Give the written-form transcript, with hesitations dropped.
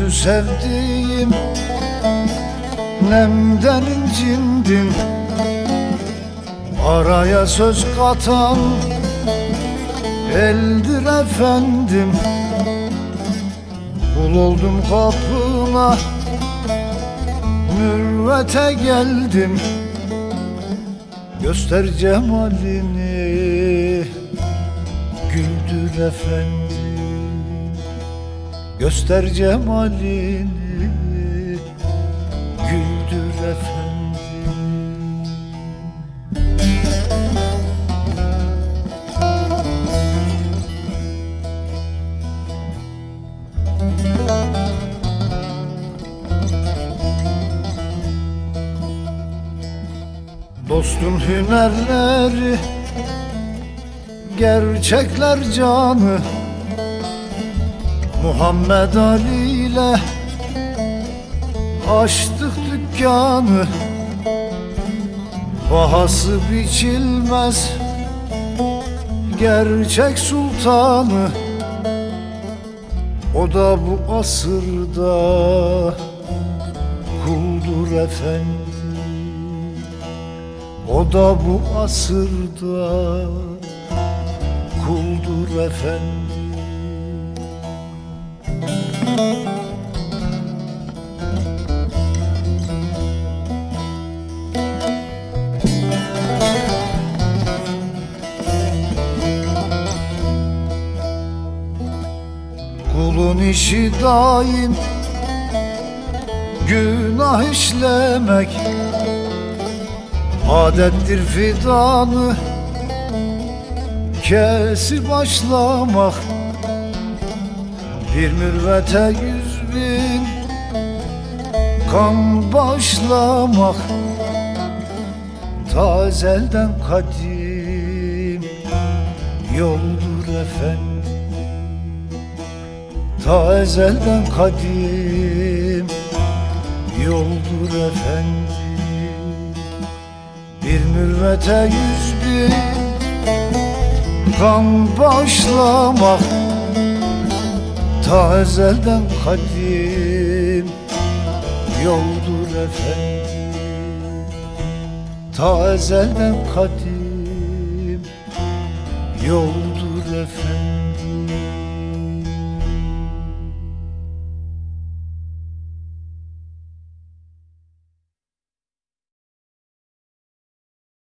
Gönlümü sevdiğim nemden incindin. Araya söz katan eldir efendim. Kul oldum kapına, mürvete geldim. Göster cemalini, güldür efendim. Göster cemalini, güldür efendim. Dostun hünerleri, gerçekler canı. Muhammed Ali ile açtık dükkanı. Bahası biçilmez gerçek sultanı. O da bu asırda kuldur efendim. O da bu asırda kuldur efendim. Kulun işi daim günah işlemek. Adettir fidanı kesip başlamak. Bir mürvete 100.000 kan başlamak. Ta ezelden kadim yoldur efendim. Ta ezelden kadim yoldur efendim. Bir mürvete 100.000 kan başlamak. Ta ezelden kadim yoldur efendim. Ta ezelden kadim yoldur efendim.